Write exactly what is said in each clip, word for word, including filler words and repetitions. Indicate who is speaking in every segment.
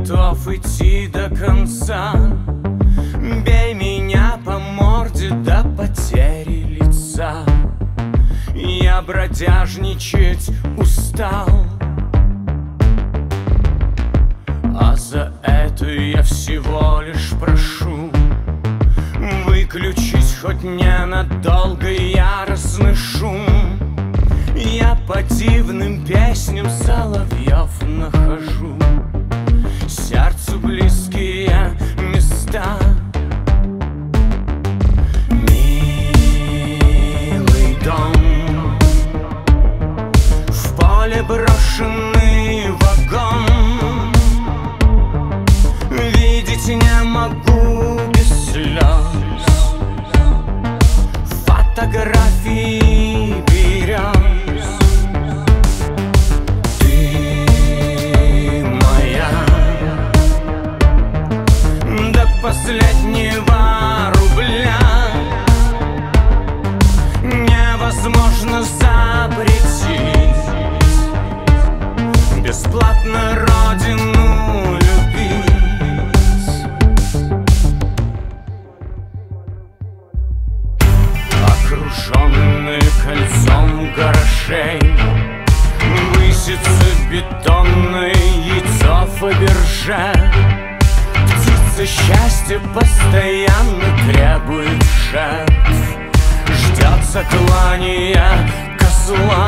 Speaker 1: готов идти до конца. Бей меня по морде до потери лица. Я бродяжничать устал, а за это я всего лишь прошу выключить хоть ненадолго яростный шум. Я по дивным песням соловьев нахожу сердцу близкие места. Милый дом, в поле брошенный вагон. Видеть не могу без слез, фотографии берез. Ты моя до последнего рубля. Невозможно запретить бесплатно родину любить. Окруженные кольцом гаражей высится бетонное яйцо Фаберже. Птица счастья постоянно требует жертв, ждет заклания козла.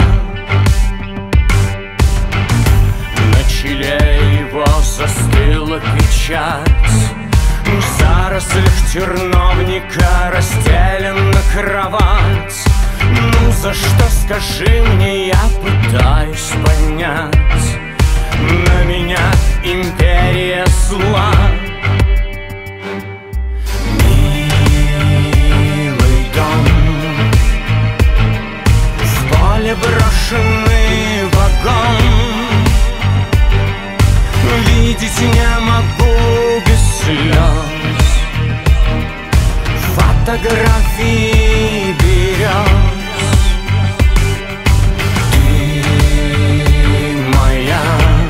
Speaker 1: На челе его застыла печать, в зарослях терновника расстелена кровать. Ну за что, скажи мне, я пытаюсь понять. На меня империя зла. Милый дом, в поле брошенный вагон. Видеть не могу без слез, фотографии берез. Ты моя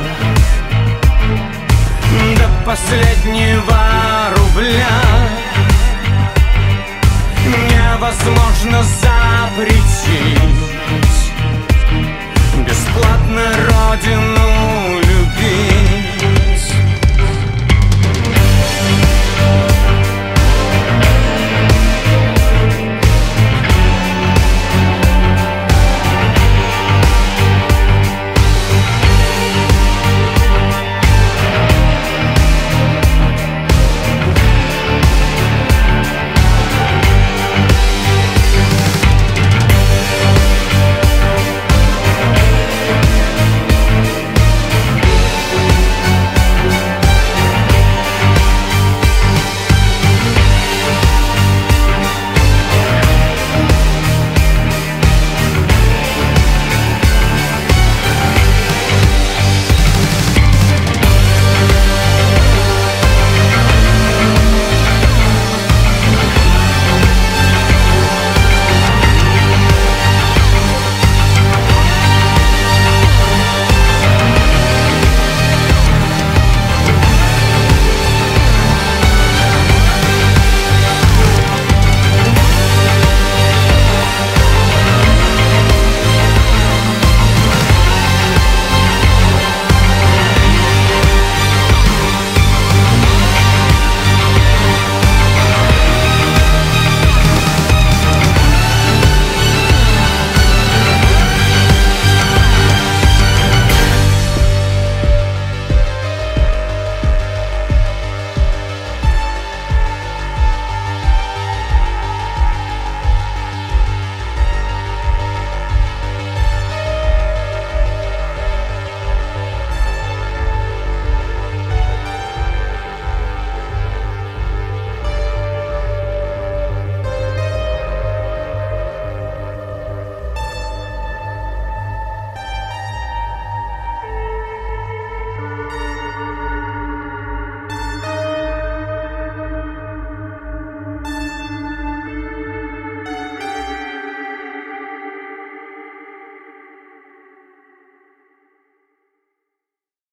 Speaker 1: до последнего рубля. Невозможно запретить бесплатно родину